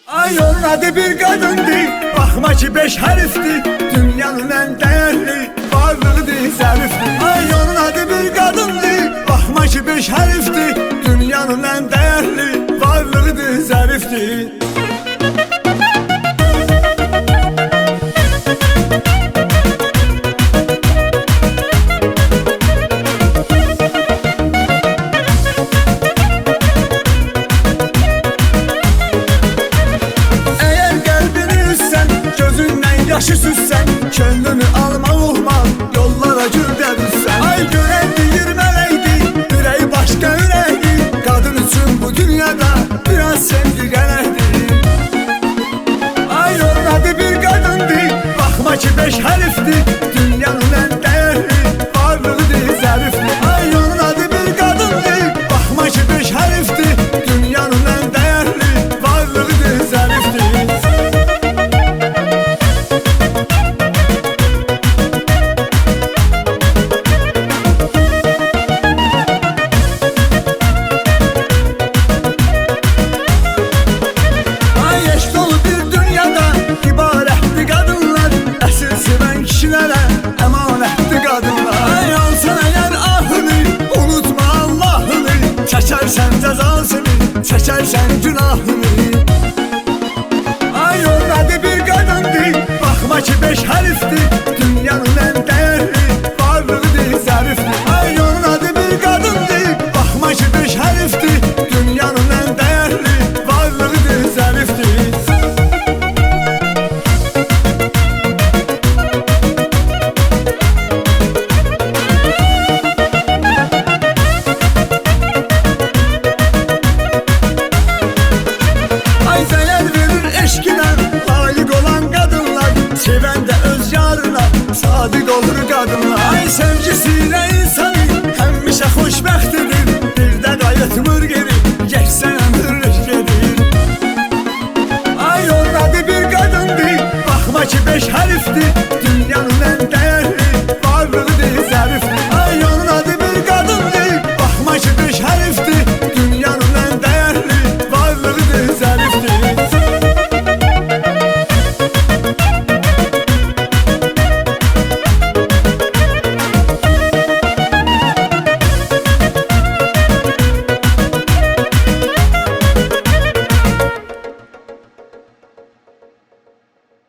Ay onun adı bir kadındı, bakma ki 5 harfti. Dünyanın en değerli varlığıdır zarifti. Ay onun adı bir kadındı, bakma ki 5 harfti. Dünyanın en değerli varlığıdır zarifti. Yaşı süssen, könlünü alma uhman, yollara güldə düşsən. Ay görən deyirmələydi, ürəyi başqa ürəkdi. Qadın üçün bu dünyada biraz sevgi gərəkdir. Ay onun adı bir qadındı, baxma ki 5 hərfdi. Dünyanın ən dəyərli varlığıdır zərifdir. Ay onun adı bir qadındı, baxma ki 5 hərfdi. Dünyanın ən dəyərli varlığıdır zərifdir. Çəkərsən cəzasını, çəkərsən günahını. Ay onun adı bir qadındı, baxma ki 5 hərfdi. Dünyanın ən dəyərli varlığıdır zərifdir. Ay onun adı bir qadındı, baxma ki 5 hərfdi. Dünyanın ən dəyərli varlığıdır zərifdir. Sevəndə öz yarına sadiq olur qadınlar. Ay sevgisiyle insanı həmişə xoşbəxtdir.